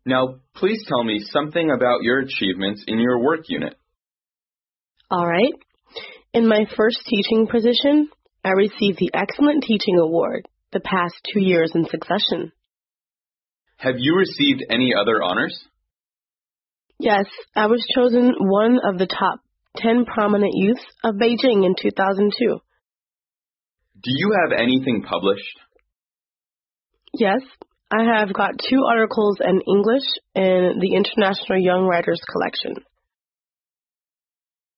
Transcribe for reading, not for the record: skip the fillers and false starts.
Now, please tell me something about your achievements in your work unit. All right. In my first teaching position, I received the Excellent Teaching Award the past 2 years in succession. Have you received any other honors? Yes, I was chosen one of the top 10 prominent youths of Beijing in 2002. Do you have anything published? Yes, I have got 2 articles in English in the International Young Writers Collection.